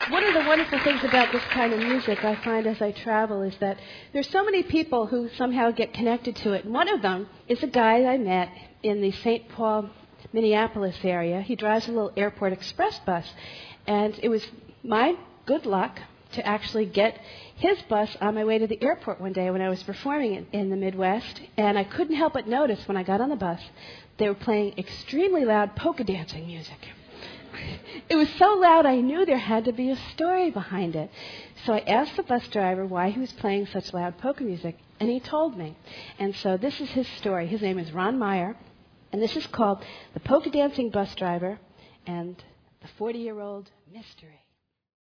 One of the wonderful things about this kind of music I find as I travel is that there's so many people who somehow get connected to it. And one of them is a guy I met in the St. Paul, Minneapolis area. He drives a little airport express bus. And it was my good luck to actually get his bus on my way to the airport one day when I was performing in the Midwest. And I couldn't help but notice when I got on the bus, they were playing extremely loud polka dancing music. It was so loud I knew there had to be a story behind it. So I asked the bus driver why he was playing such loud polka music, and he told me. And so this is his story. His name is Ron Meyer, and this is called The Polka Dancing Bus Driver and the 40-Year-Old Mystery.